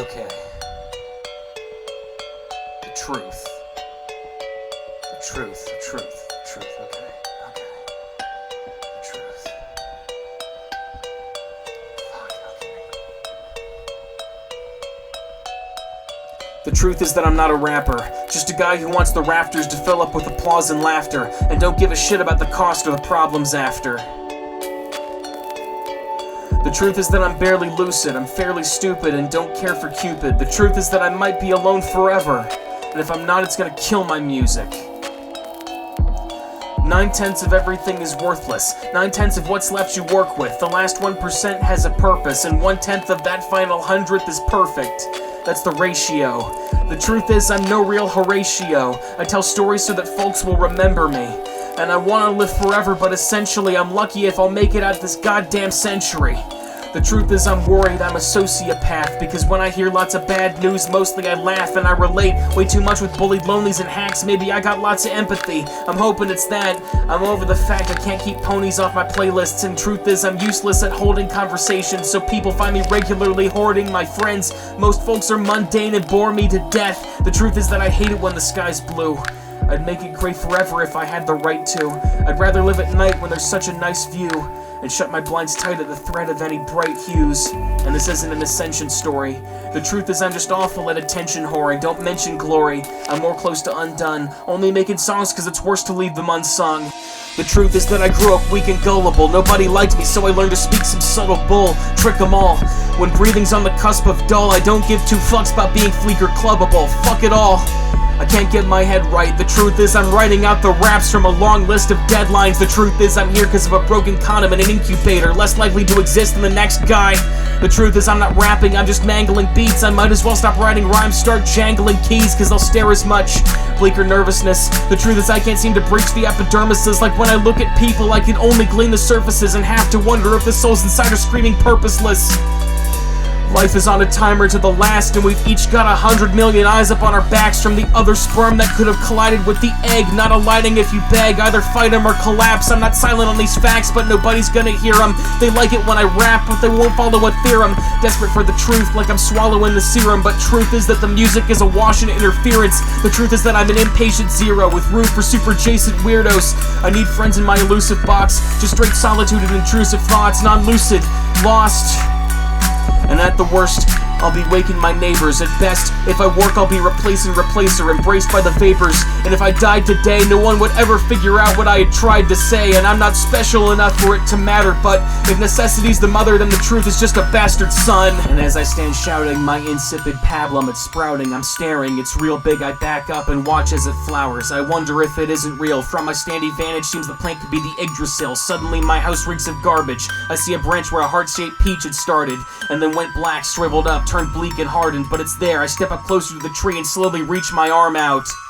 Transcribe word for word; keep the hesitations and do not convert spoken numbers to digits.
Okay. The truth. The truth, the truth, the truth, okay, okay. The truth. Fuck, okay. The truth is that I'm not a rapper, just a guy who wants the rafters to fill up with applause and laughter, and don't give a shit about the cost or the problems after. The truth is that I'm barely lucid, I'm fairly stupid, and don't care for Cupid. The truth is that I might be alone forever, and if I'm not, it's gonna kill my music. Nine-tenths of everything is worthless. Nine-tenths of what's left you work with. The last one percent has a purpose, and one-tenth of that final hundredth is perfect. That's the ratio. The truth is I'm no real Horatio. I tell stories so that folks will remember me. And I want to live forever, but essentially I'm lucky if I'll make it out this goddamn century. The truth is I'm worried I'm a sociopath, because when I hear lots of bad news, mostly I laugh and I relate way too much with bullied lonelies and hacks. Maybe I got lots of empathy, I'm hoping it's that. I'm over the fact I can't keep ponies off my playlists, and truth is I'm useless at holding conversations, so people find me regularly hoarding my friends. Most folks are mundane and bore me to death. The truth is that I hate it when the sky's blue. I'd make it gray forever if I had the right to. I'd rather live at night when there's such a nice view, and shut my blinds tight at the threat of any bright hues. And this isn't an ascension story. The truth is I'm just awful at attention whoring. Don't mention glory, I'm more close to undone, only making songs cause it's worse to leave them unsung. The truth is that I grew up weak and gullible. Nobody liked me, so I learned to speak some subtle bull. Trick 'em all. When breathing's on the cusp of dull, I don't give two fucks about being fleek or clubbable. Fuck it all. I can't get my head right. The truth is I'm writing out the raps from a long list of deadlines. The truth is I'm here cause of a broken condom in an incubator, less likely to exist than the next guy. The truth is I'm not rapping, I'm just mangling beats. I might as well stop writing rhymes, start jangling keys, cause they'll stare as much. Bleaker nervousness. The truth is I can't seem to breach the epidermises. Like when I look at people I can only glean the surfaces, and have to wonder if the souls inside are screaming purposeless. Life is on a timer to the last, and we've each got a hundred million eyes up on our backs from the other sperm that could have collided with the egg. Not alighting if you beg, either fight 'em or collapse. I'm not silent on these facts, but nobody's gonna hear 'em. They like it when I rap, but they won't follow a theorem. Desperate for the truth, like I'm swallowing the serum. But truth is that the music is a wash and interference. The truth is that I'm an impatient zero, with room for super adjacent weirdos. I need friends in my elusive box, just straight solitude and intrusive thoughts. Non-lucid, lost. And at the worst, I'll be waking my neighbors. At best, if I work, I'll be replacing replacer, embraced by the vapors. And if I died today, no one would ever figure out what I had tried to say. And I'm not special enough for it to matter, but if necessity's the mother, then the truth is just a bastard son. And as I stand shouting my insipid pablum, it's sprouting, I'm staring, it's real big. I back up and watch as it flowers. I wonder if it isn't real. From my standing vantage, seems the plant could be the Yggdrasil. Suddenly my house reeks of garbage. I see a branch where a heart-shaped peach had started, and then went black, shriveled up, turned bleak and hardened, but it's there. I step up closer to the tree and slowly reach my arm out.